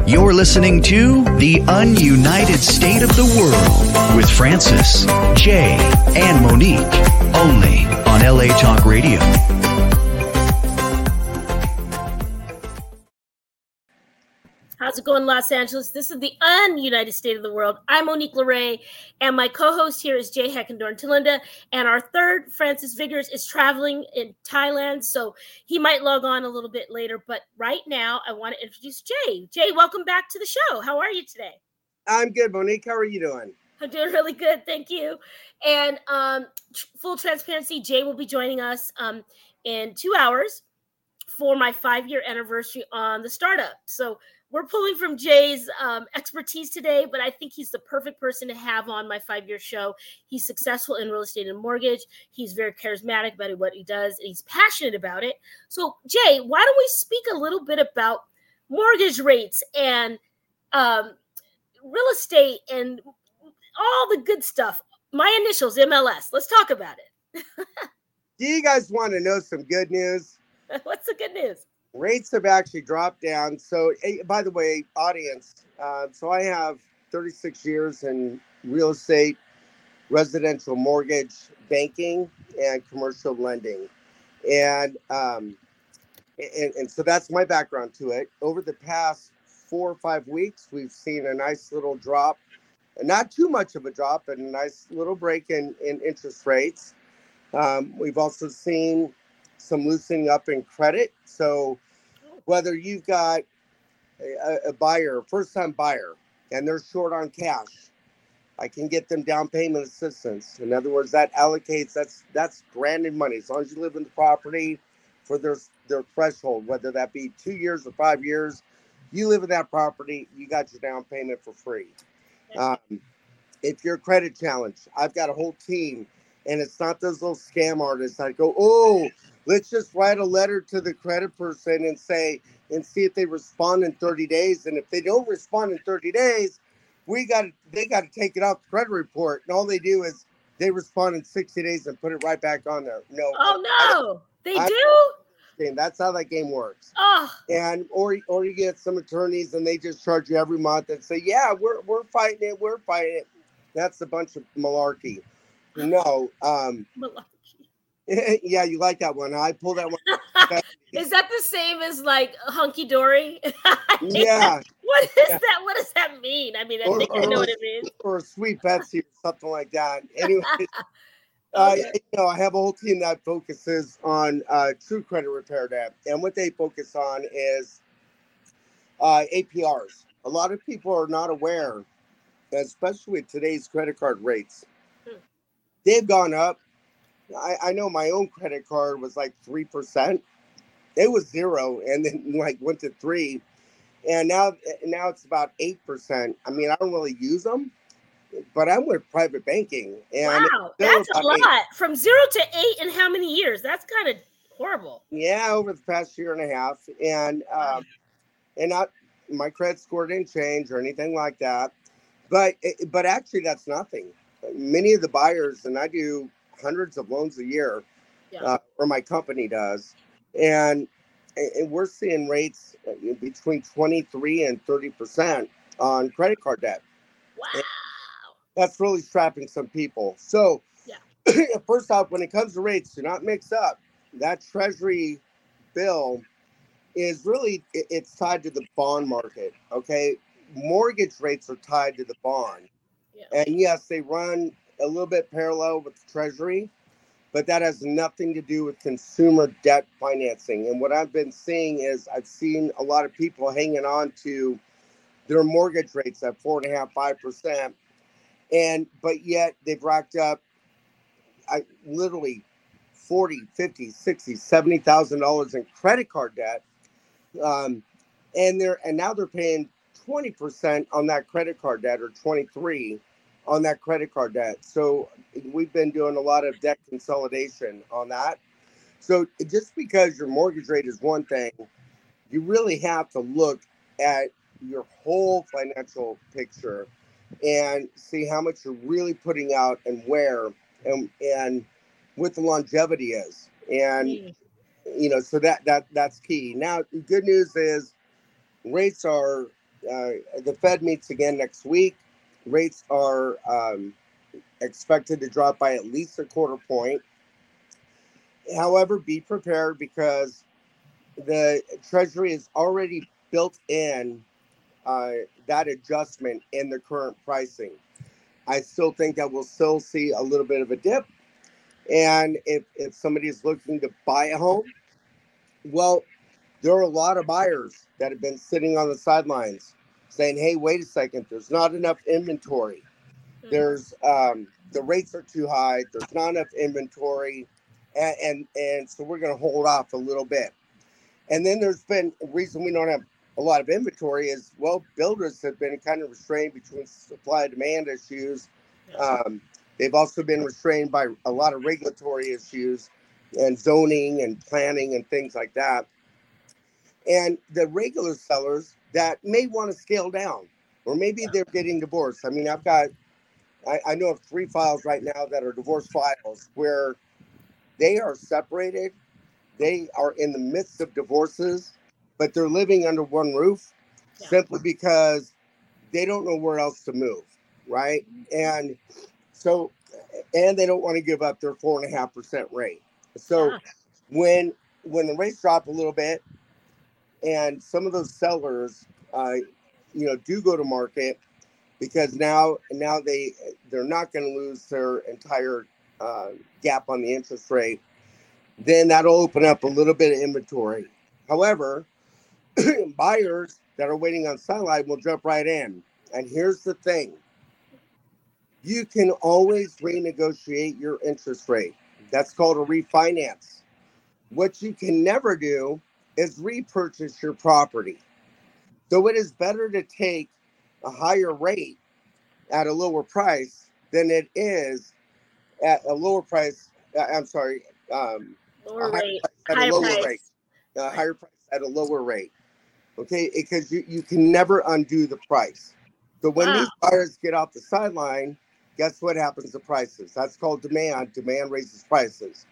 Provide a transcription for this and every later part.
You're listening to The Ununited State of the World with Francis, Jay, and Monique, only on LA Talk Radio. How's it going, Los Angeles? This is the Ununited State of the World. I'm Monique LeRae, and my co-host here is Jay Heckendorn-Tilinda, and our third, Francis Vigors, is traveling in Thailand, so he might log on a little bit later, but right now, I want to introduce Jay. Jay, welcome back to the show. How are you today? I'm good, Monique. How are you doing? I'm doing really good, thank you. And full transparency, Jay will be joining us in 2 hours for my 5-year anniversary on the startup. So we're pulling from Jay's expertise today, but I think he's the perfect person to have on my 5-year show. He's successful in real estate and mortgage. He's very charismatic about what he does, and he's passionate about it. So, Jay, why don't we speak a little bit about mortgage rates and real estate and all the good stuff? My initials, MLS. Let's talk about it. Do you guys want to know some good news? What's the good news? Rates have actually dropped down. So, by the way, audience, so I have 36 years in real estate, residential mortgage, banking, and commercial lending. And so that's my background to it. Over the past 4 or 5 weeks, we've seen a nice little drop, not too much of a drop, but a nice little break in interest rates. We've also seen some loosening up in credit. So whether you've got a buyer, first-time buyer, and they're short on cash, I can get them down payment assistance. In other words, that allocates, that's granted money. As long as you live in the property for their threshold, whether that be 2 years or 5 years, you live in that property, you got your down payment for free. If you're credit challenged, I've got a whole team, and it's not those little scam artists that go, oh, let's just write a letter to the credit person and see if they respond in 30 days. And if they don't respond in 30 days, they got to take it off the credit report. And all they do is they respond in 60 days and put it right back on there. No. Oh, no. They do? That's how that game works. Oh. And or you get some attorneys and they just charge you every month and say, yeah, we're fighting it. That's a bunch of malarkey. No. Malarkey. Yeah, you like that one. I pulled that one. Is that the same as like hunky dory? Yeah. What is that? What does that mean? I mean, I think I know what it means. Or a sweet Betsy or something like that. Anyway, Okay. I have a whole team that focuses on true credit repair debt. And what they focus on is APRs. A lot of people are not aware, especially with today's credit card rates. They've gone up. I know my own credit card was like 3%. It was 0 and then like went to 3. And now it's about 8%. I mean, I don't really use them, but I'm with private banking. And wow, that's a lot. 8. From 0 to 8 in how many years? That's kind of horrible. Yeah, over the past year and a half. And not my credit score didn't change or anything like that. But actually, that's nothing. Many of the buyers, and I do hundreds of loans a year, or my company does, and we're seeing rates between 23 and 30% on credit card debt. Wow, and that's really strapping some people. So, first off, when it comes to rates, do not mix up. That Treasury bill is really it's tied to the bond market. Okay, mortgage rates are tied to the bond, and yes, they run a little bit parallel with the Treasury, but that has nothing to do with consumer debt financing. And what I've been seeing is I've seen a lot of people hanging on to their mortgage rates at 4.5%, 5%, but yet they've racked up literally $40,000, $50,000, $60,000, $70,000 in credit card debt, and now they're paying 20% on that credit card debt, or 23% on that credit card debt. So we've been doing a lot of debt consolidation on that. So just because your mortgage rate is one thing, you really have to look at your whole financial picture and see how much you're really putting out and where and what the longevity is. And so that's key. Now, the good news is rates are the Fed meets again next week. Rates are expected to drop by at least a quarter point. However, be prepared because the Treasury is already built in that adjustment in the current pricing. I still think that we'll still see a little bit of a dip. And if somebody is looking to buy a home, well, there are a lot of buyers that have been sitting on the sidelines saying, hey, wait a second, there's not enough inventory. There's the rates are too high. There's not enough inventory. And so we're going to hold off a little bit. And then there's been a reason we don't have a lot of inventory is, well, builders have been kind of restrained between supply and demand issues. They've also been restrained by a lot of regulatory issues and zoning and planning and things like that. And the regular sellers that may want to scale down, or maybe they're getting divorced. I mean, I know of 3 files right now that are divorce files where they are separated. They are in the midst of divorces, but they're living under one roof simply because they don't know where else to move, right? And so, and they don't want to give up their 4.5% rate. So when the rates drop a little bit, and some of those sellers, do go to market because now they're not going to lose their entire gap on the interest rate, then that'll open up a little bit of inventory. However, buyers that are waiting on sideline will jump right in. And here's the thing. You can always renegotiate your interest rate. That's called a refinance. What you can never do is repurchase your property. So it is better to take a higher rate at a lower price than it is at a lower price. Lower rate. Higher price at a lower rate. Okay, because you can never undo the price. So when these buyers get off the sideline, guess what happens to prices? That's called demand. Demand raises prices.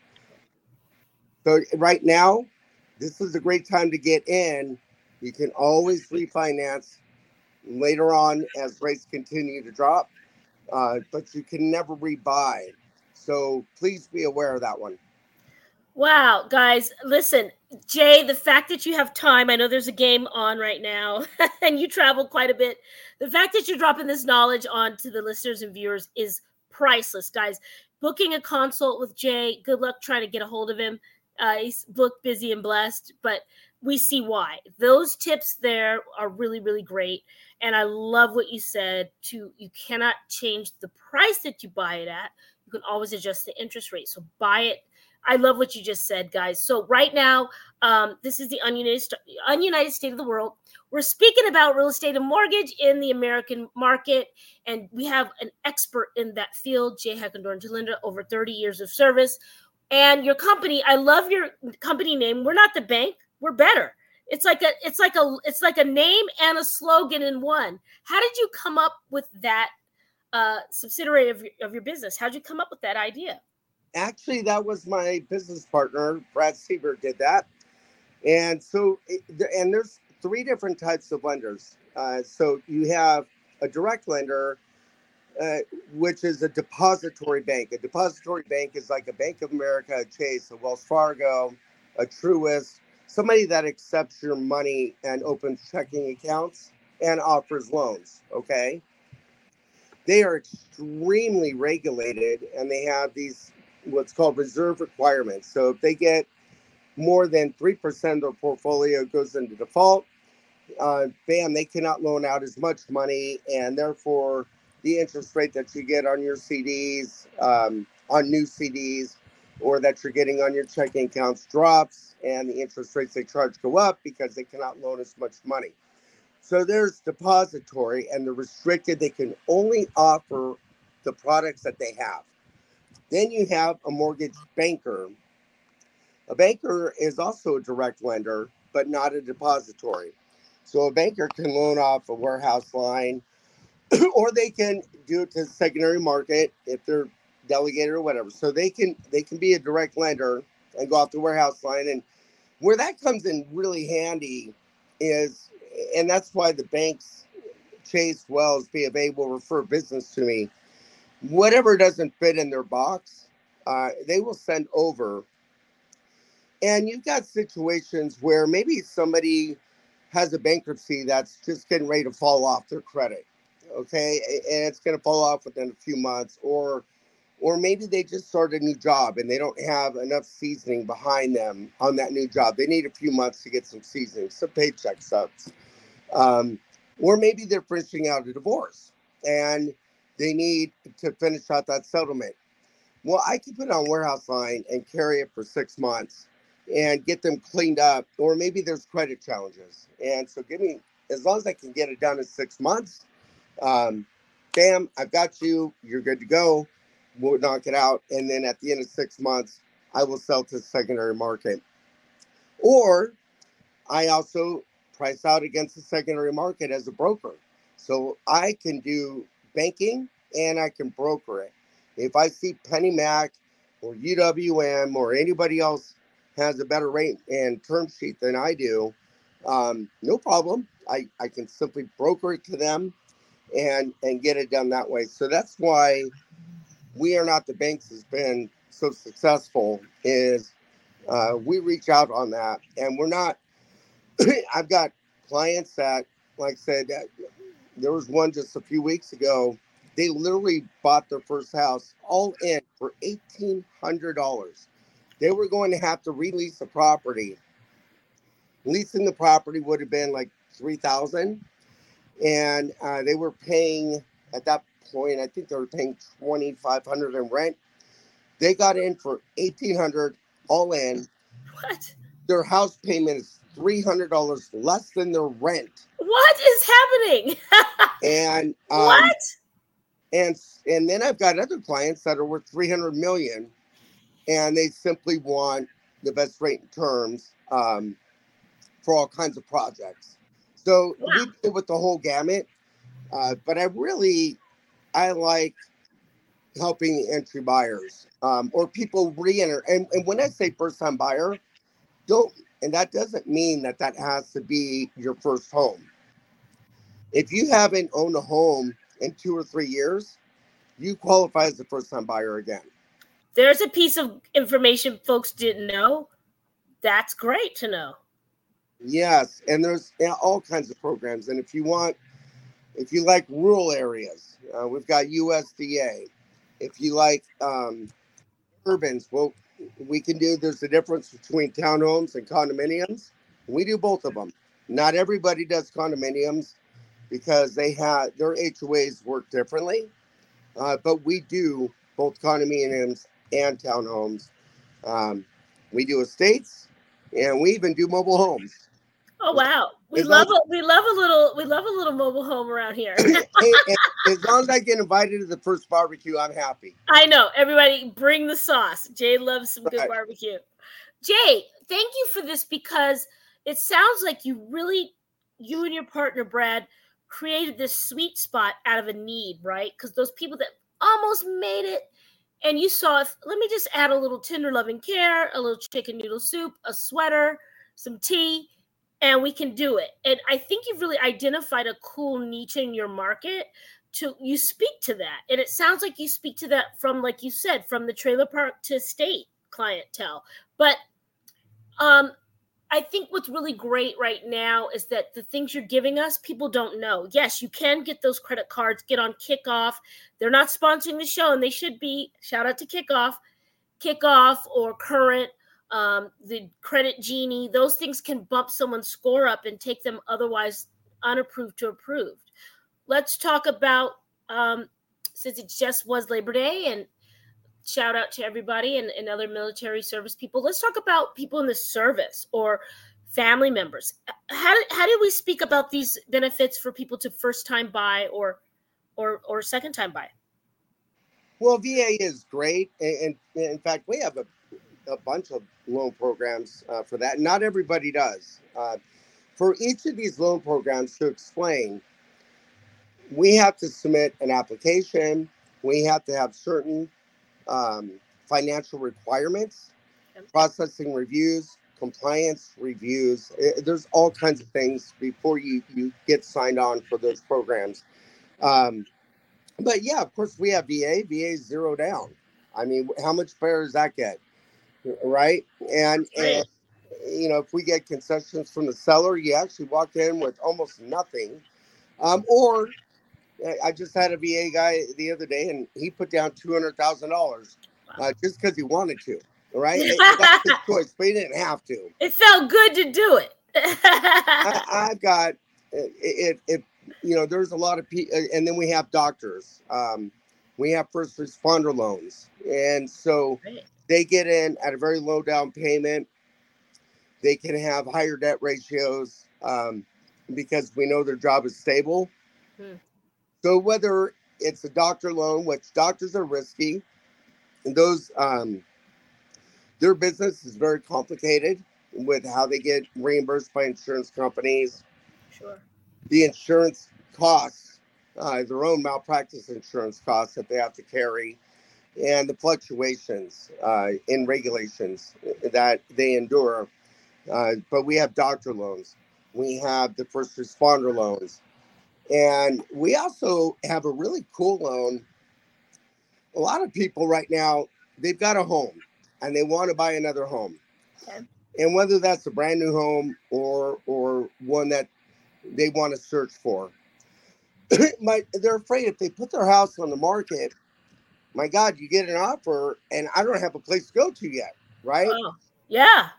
So right now, this is a great time to get in. You can always refinance later on as rates continue to drop, but you can never rebuy. So please be aware of that one. Wow, guys, listen, Jay, the fact that you have time, I know there's a game on right now and you travel quite a bit. The fact that you're dropping this knowledge on to the listeners and viewers is priceless, guys. Booking a consult with Jay, good luck trying to get a hold of him. He's booked, busy, and blessed, but we see why. Those tips there are really, really great. And I love what you said, you cannot change the price that you buy it at. You can always adjust the interest rate. So buy it. I love what you just said, guys. So right now, this is the ununited state of the world. We're speaking about real estate and mortgage in the American market, and we have an expert in that field, Jay Heckendorn-Jalinda, over 30 years of service. And your company, I love your company name. We're not the bank. We're better. It's like a name and a slogan in one. How did you come up with that subsidiary of your business? How did you come up with that idea? Actually, that was my business partner, Brad Siebert, did that. And so, and there's 3 different types of lenders. So you have a direct lender, which is a depository bank. A depository bank is like a Bank of America, a Chase, a Wells Fargo, a Truist, somebody that accepts your money and opens checking accounts and offers loans, okay? They are extremely regulated, and they have these what's called reserve requirements. So if they get more than 3% of their portfolio goes into default, bam, they cannot loan out as much money, and therefore the interest rate that you get on your CDs, on new CDs, or that you're getting on your checking accounts drops, and the interest rates they charge go up because they cannot loan as much money. So there's depository, and they're restricted. They can only offer the products that they have. Then you have a mortgage banker. A banker is also a direct lender, but not a depository. So a banker can loan off a warehouse line, or they can do it to the secondary market if they're delegated or whatever. So they can be a direct lender and go off the warehouse line. And where that comes in really handy is and that's why the banks, Chase, Wells, B of A, will refer business to me. Whatever doesn't fit in their box, they will send over. And you've got situations where maybe somebody has a bankruptcy that's just getting ready to fall off their credit, okay? And it's going to fall off within a few months, or maybe they just started a new job and they don't have enough seasoning behind them on that new job. They need a few months to get some seasoning, some paycheck subs. Or maybe they're finishing out a divorce and they need to finish out that settlement. Well, I can put it on warehouse line and carry it for 6 months and get them cleaned up. Or maybe there's credit challenges. And so as long as I can get it done in 6 months, bam, I've got you. You're good to go. We'll knock it out. And then at the end of 6 months, I will sell to the secondary market. Or I also price out against the secondary market as a broker. So I can do banking and I can broker it. If I see PennyMac or UWM or anybody else has a better rate and term sheet than I do, no problem. I can simply broker it to them and get it done that way. So that's why We Are Not the Banks has been so successful, is we reach out on that, and we're not, I've got clients that, like I said, there was one just a few weeks ago. They literally bought their first house all in for $1,800. They were going to have to release the property. Leasing the property would have been like $3,000, and they were paying at that point, I think they were paying $2,500 in rent. They got in for $1,800 all in. What? Their house payment is $300 less than their rent. What is happening? And what? And then I've got other clients that are worth $300 million, and they simply want the best rate and terms for all kinds of projects. So we deal with the whole gamut. But I like helping the entry buyers or people re-enter. And when I say first-time buyer, and that doesn't mean that has to be your first home. If you haven't owned a home in 2 or 3 years, you qualify as a first-time buyer again. There's a piece of information folks didn't know. That's great to know. Yes, and there's all kinds of programs. And if you like rural areas, we've got USDA. If you like urbans, well, there's a difference between townhomes and condominiums. We do both of them. Not everybody does condominiums because their HOAs work differently. But we do both condominiums and townhomes. We do estates, and we even do mobile homes. Oh wow, we love a little mobile home around here. As long as I get invited to the first barbecue, I'm happy. I know. Everybody, bring the sauce. Jay loves some good barbecue. Jay, thank you for this, because it sounds like you and your partner Brad created this sweet spot out of a need, right? Because those people that almost made it, and you saw, let me just add a little tender loving care, a little chicken noodle soup, a sweater, some tea, and we can do it. And I think you've really identified a cool niche in your market. You speak to that. And it sounds like you speak to that from, like you said, from the trailer park to estate clientele. But I think what's really great right now is that the things you're giving us, people don't know. Yes, you can get those credit cards, get on Kickoff. They're not sponsoring the show, and they should be. Shout out to Kickoff or Current. The Credit Genie, those things can bump someone's score up and take them otherwise unapproved to approved. Let's talk about, since it just was Labor Day, and shout out to everybody and other military service people. Let's talk about people in the service or family members. How do we speak about these benefits for people to first time buy or second time buy? Well, VA is great. And in fact, we have a bunch of loan programs for that. Not everybody does. For each of these loan programs, to explain, we have to submit an application. We have to have certain financial requirements, processing reviews, compliance reviews. There's all kinds of things before you get signed on for those programs. But yeah, of course, we have VA. VA is zero down. I mean, how much better does that get? Right? And if we get concessions from the seller, you actually walk in with almost nothing. Or I just had a VA guy the other day, and he put down $200,000 just because he wanted to. Right? That's his choice, but he didn't have to. It felt good to do it. I've got it. There's a lot of people, and then we have doctors. We have first responder loans, and so they get in at a very low down payment. They can have higher debt ratios because we know their job is stable. So whether it's a doctor loan, which doctors are risky, and those their business is very complicated with how they get reimbursed by insurance companies. Sure. The insurance costs, their own malpractice insurance costs that they have to carry, and the fluctuations in regulations that they endure. But we have doctor loans. We have the first responder loans. And we also have a really cool loan. A lot of people right now, they've got a home and they want to buy another home. Okay. And whether that's a brand new home or one that they want to search for, they're afraid if they put their house on the market, my God, you get an offer and I don't have a place to go to yet, right? Oh, yeah.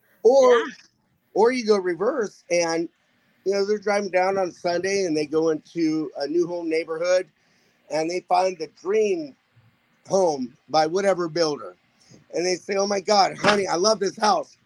Or you go reverse and, they're driving down on Sunday and they go into a new home neighborhood and they find the dream home by whatever builder. And they say, oh my God, honey, I love this house.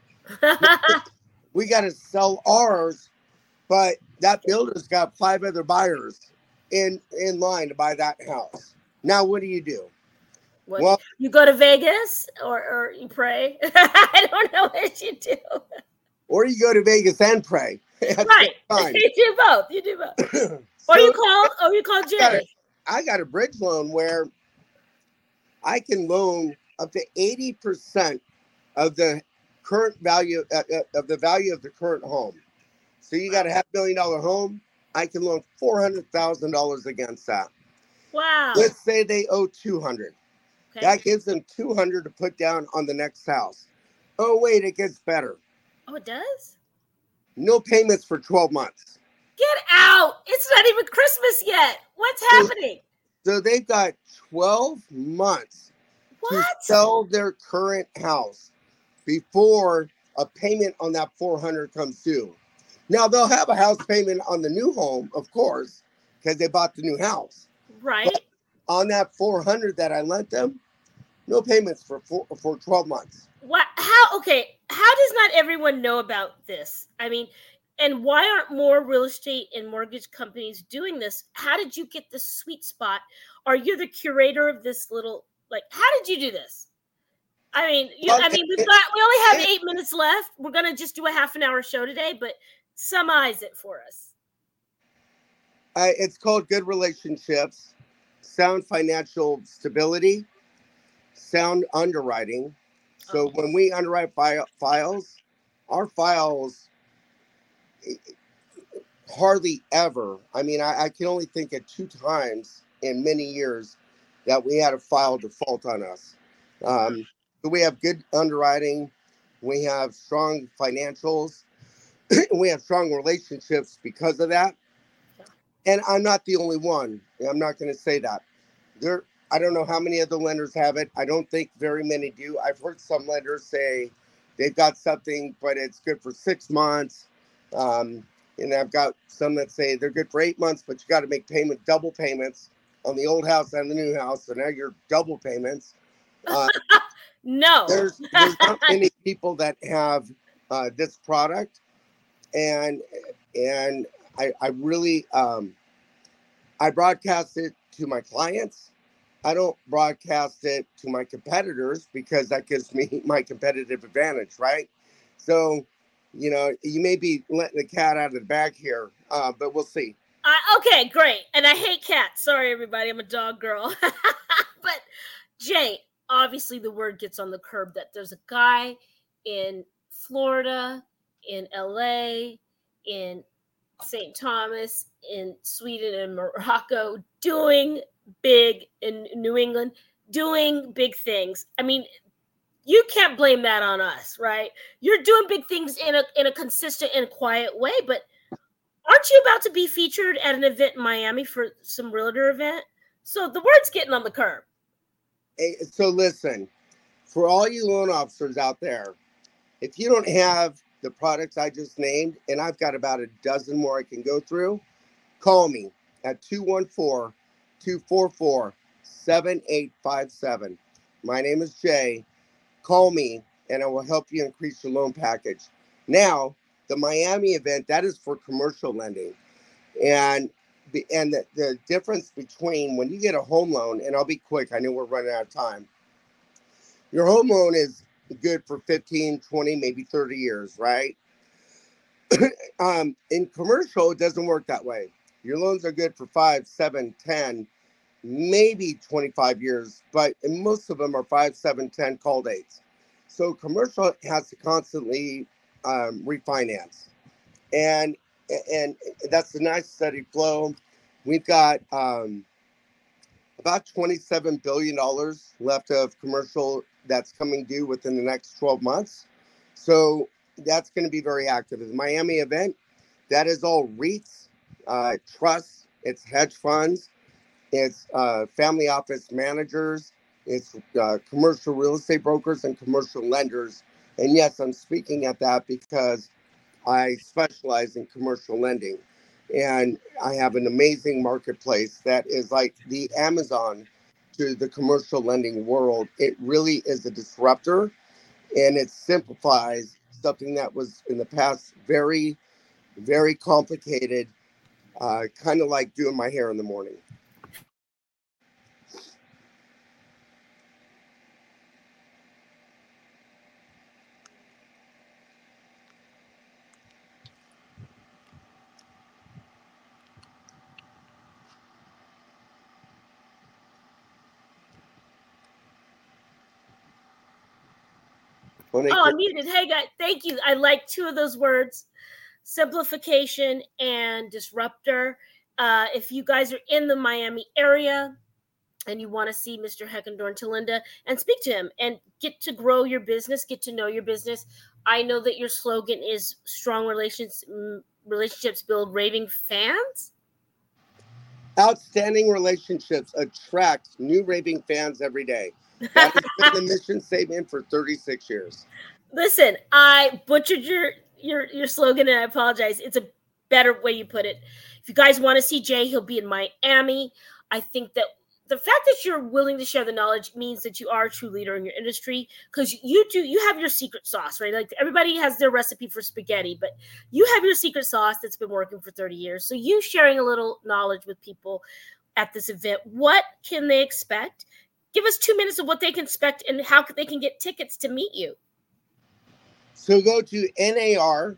We got to sell ours, but that builder's got 5 other buyers in line to buy that house. Now, what do you do? Well, you go to Vegas or you pray. I don't know what you do. Or you go to Vegas and pray. Right. You do both. Or you call Jay. I got a bridge loan where I can loan up to 80% of the current value of the current home. So you got a $500,000 home. I can loan $400,000 against that. Wow. Let's say they owe $200,000. Okay. That gives them $200,000 to put down on the next house. Oh wait, it gets better. Oh, it does? No payments for 12 months. Get out. It's not even Christmas yet. What's happening? So they've got 12 months to sell their current house before a payment on that $400,000 comes due. Now, they'll have a house payment on the new home, of course, because they bought the new house. Right. But on that $400,000 that I lent them, no payments for 12 months. What? How? Okay. How does not everyone know about this? I mean, and why aren't more real estate and mortgage companies doing this? How did you get this sweet spot? Are you the curator of this little, how did you do this? I mean, we only have 8 minutes left. We're going to just do a half an hour show today, but summarize it for us. It's called good relationships, sound financial stability, sound underwriting. So when we underwrite files, our files hardly ever, I can only think of 2 times in many years that we had a file default on us. So we have good underwriting, we have strong financials, we have strong relationships because of that. And I'm not the only one. I'm not going to say that. I don't know how many other lenders have it. I don't think very many do. I've heard some lenders say they've got something, but it's good for 6 months. And I've got some that say they're good for 8 months, but you got to make double payments on the old house and the new house. So now you're double payments. No. There's not many people that have this product. And I really, I broadcast it to my clients. I don't broadcast it to my competitors because that gives me my competitive advantage, right? So, you may be letting the cat out of the bag here, but we'll see. Okay, great. And I hate cats. Sorry, everybody. I'm a dog girl. But Jay, obviously the word gets on the curb that there's a guy in Florida, in LA, in St. Thomas, in Sweden and Morocco, doing big, in New England, doing big things. I mean, you can't blame that on us, right? You're doing big things in a consistent and quiet way, but aren't you about to be featured at an event in Miami for some realtor event? So the word's getting on the curb. Hey, so listen, for all you loan officers out there, if you don't have the products I just named, and I've got about a dozen more I can go through, call me at 214-244-7857. My name is Jay. Call me and I will help you increase your loan package. Now, the Miami event, that is for commercial lending. And the difference between when you get a home loan, and I'll be quick, I know we're running out of time. Your home loan is good for 15, 20, maybe 30 years, right? In commercial, it doesn't work that way. Your loans are good for 5, 7, 10, maybe 25 years, but most of them are 5, 7, 10 call dates. So commercial has to constantly refinance. And that's a nice steady flow. We've got about $27 billion left of commercial that's coming due within the next 12 months. So that's going to be very active. The Miami event, that is all REITs, trusts, it's hedge funds, it's family office managers, it's commercial real estate brokers and commercial lenders. And yes, I'm speaking at that because I specialize in commercial lending. And I have an amazing marketplace that is like the Amazon to the commercial lending world. It really is a disruptor, and it simplifies something that was in the past very, very complicated, kind of like doing my hair in the morning. I'm muted. Hey, guys, thank you. I like two of those words, simplification and disruptor. If you guys are in the Miami area and you want to see Mr. Heckendorn Talinda and speak to him and get to grow your business, get to know your business. I know that your slogan is strong relationships build raving fans. Outstanding relationships attract new raving fans every day. That has been the mission statement for 36 years. Listen, I butchered your slogan, and I apologize. It's a better way you put it. If you guys want to see Jay, he'll be in Miami. I think that the fact that you're willing to share the knowledge means that you are a true leader in your industry, because you have your secret sauce, right? Like everybody has their recipe for spaghetti, but you have your secret sauce that's been working for 30 years. So you sharing a little knowledge with people at this event, what can they expect? Give us 2 minutes of what they can expect and how they can get tickets to meet you. So go to NAR.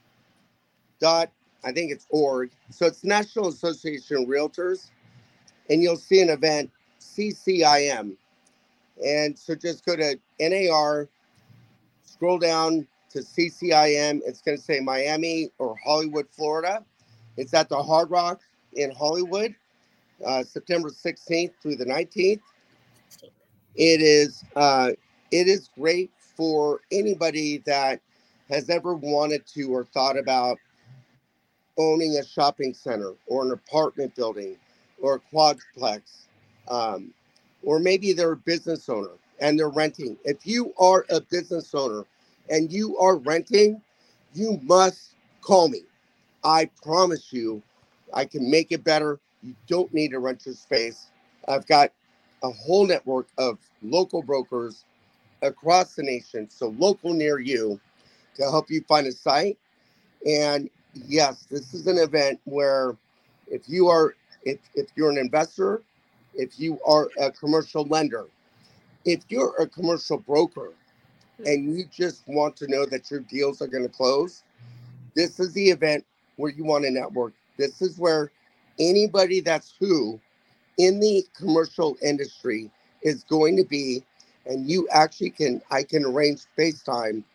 I think it's org. So it's National Association of Realtors. And you'll see an event, CCIM. And so just go to NAR, scroll down to CCIM. It's going to say Miami or Hollywood, Florida. It's at the Hard Rock in Hollywood, September 16th through the 19th. It is great for anybody that has ever wanted to or thought about owning a shopping center or an apartment building or a quadplex, or maybe they're a business owner and they're renting. If you are a business owner and you are renting, you must call me. I promise you, I can make it better. You don't need to rent your space. I've got a whole network of local brokers across the nation, so local near you, to help you find a site. And yes, this is an event where if you're an investor, if you are a commercial lender, if you're a commercial broker, and you just want to know that your deals are going to close, this is the event where you want to network. This is where anybody that's who in the commercial industry is going to be, and you actually I can arrange FaceTime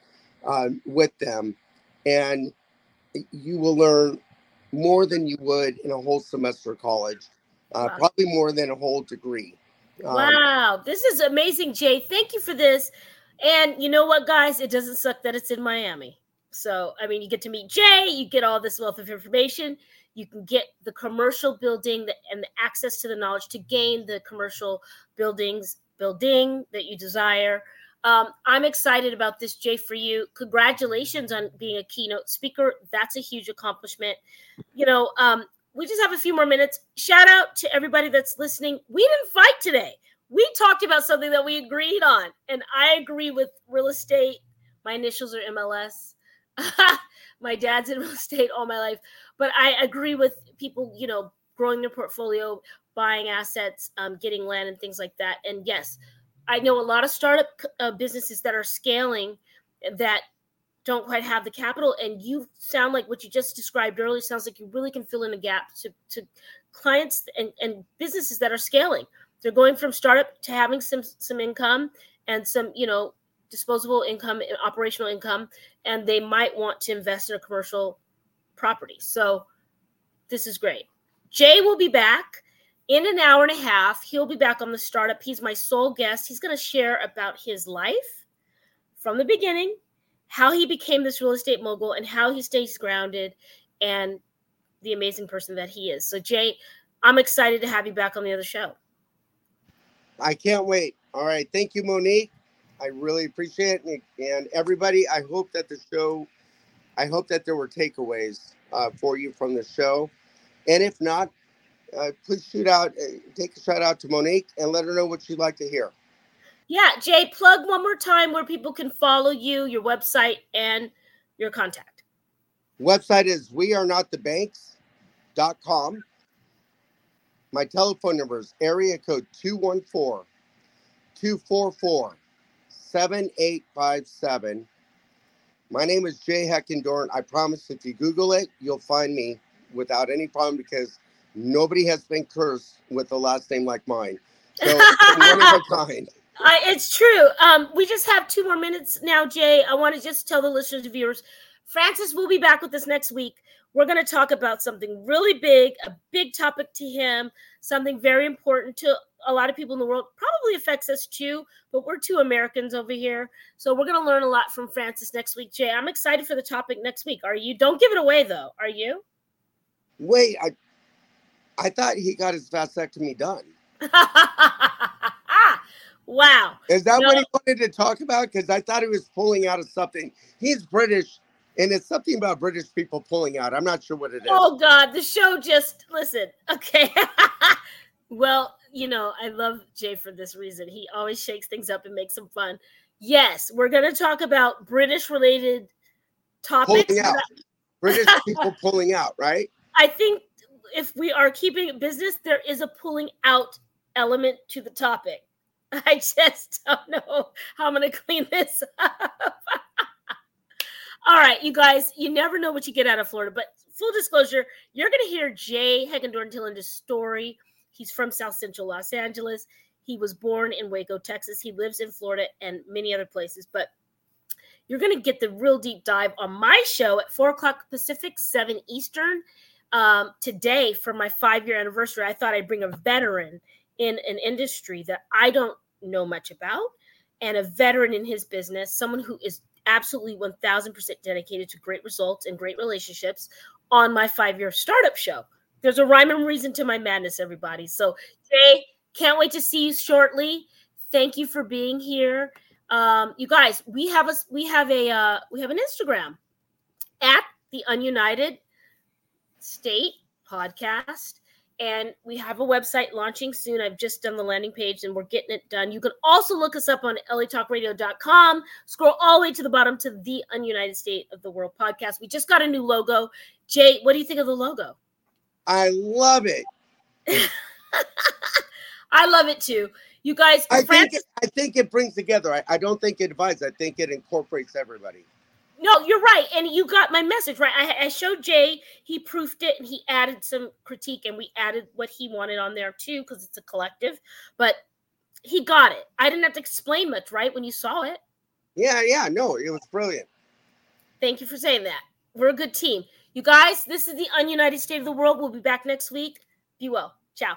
with them, and you will learn more than you would in a whole semester of college, Wow. Probably more than a whole degree. Wow, this is amazing, Jay. Thank you for this. And you know what, guys? It doesn't suck that it's in Miami. So, I mean, you get to meet Jay, you get all this wealth of information, you can get the commercial building and the access to the knowledge to gain the commercial building that you desire. I'm excited about this, Jay, for you. Congratulations on being a keynote speaker. That's a huge accomplishment. You know, we just have a few more minutes. Shout out to everybody that's listening. We didn't fight today. We talked about something that we agreed on, and I agree with real estate. My initials are MLS. My dad's in real estate all my life, but I agree with people, you know, growing their portfolio, buying assets, getting land and things like that. And yes, I know a lot of startup businesses that are scaling that don't quite have the capital. And you sound like what you just described earlier sounds like you really can fill in a gap to clients and businesses that are scaling. They're going from startup to having some income and some, you know, disposable income, operational income, and they might want to invest in a commercial property. So this is great. Jay will be back in an hour and a half. He'll be back on the startup. He's my sole guest. He's going to share about his life from the beginning, how he became this real estate mogul, and how he stays grounded, and the amazing person that he is. So Jay, I'm excited to have you back on the other show. I can't wait. All right. Thank you, Monique. I really appreciate it. And everybody, I hope that there were takeaways for you from the show. And if not, please take a shout out to Monique and let her know what you'd like to hear. Yeah, Jay, plug one more time where people can follow you, your website, and your contact. Website is wearenotthebanks.com. My telephone number is area code 214-244-7857. My name is Jay Heckendorn. I promise if you Google it, you'll find me without any problem because nobody has been cursed with a last name like mine. So one of a kind. It's true. We just have 2 more minutes now, Jay. I want to just tell the listeners and viewers, Francis will be back with us next week. We're going to talk about something really big, a big topic to him, something very important to a lot of people in the world. Probably affects us too, but we're 2 Americans over here. So we're going to learn a lot from Francis next week. Jay, I'm excited for the topic next week. Are you? Don't give it away, though. Are you? Wait, I thought he got his vasectomy done. Wow. Is that what he wanted to talk about? Because I thought he was pulling out of something. He's British, and it's something about British people pulling out. I'm not sure what it is. Oh, God. The show listen. Okay. Well, you know, I love Jay for this reason. He always shakes things up and makes them fun. Yes, we're going to talk about British-related topics. Pulling out. British people pulling out, right? I think if we are keeping it business, there is a pulling out element to the topic. I just don't know how I'm going to clean this up. All right, you guys, you never know what you get out of Florida, but full disclosure, you're going to hear Jay Heckendorn telling his story. He's from South Central Los Angeles. He was born in Waco, Texas. He lives in Florida and many other places, but you're going to get the real deep dive on my show at 4 o'clock Pacific, 7 Eastern. Today, for my 5-year anniversary, I thought I'd bring a veteran in an industry that I don't know much about, and a veteran in his business, someone who is absolutely 1,000% dedicated to great results and great relationships on my 5-year startup show. There's a rhyme and reason to my madness, everybody. So, Jay, can't wait to see you shortly. Thank you for being here. You guys, we have an Instagram at the Ununited State Podcast. And we have a website launching soon. I've just done the landing page and we're getting it done. You can also look us up on latalkradio.com. Scroll all the way to the bottom to the Ununited State of the World podcast. We just got a new logo. Jay, what do you think of the logo? I love it. I love it too. You guys, I think it brings together. I don't think it divides. I think it incorporates everybody. No, you're right. And you got my message, right? I showed Jay, he proofed it, and he added some critique, and we added what he wanted on there too, because it's a collective. But he got it. I didn't have to explain much, right, when you saw it? Yeah. No, it was brilliant. Thank you for saying that. We're a good team. You guys, this is the Ununited State of the World. We'll be back next week. Be well. Ciao.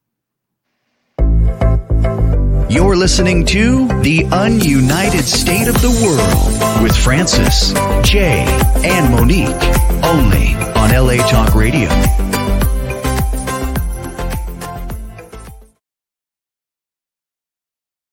You're listening to The Ununited State of the World with Francis, Jay, and Monique, only on LA Talk Radio.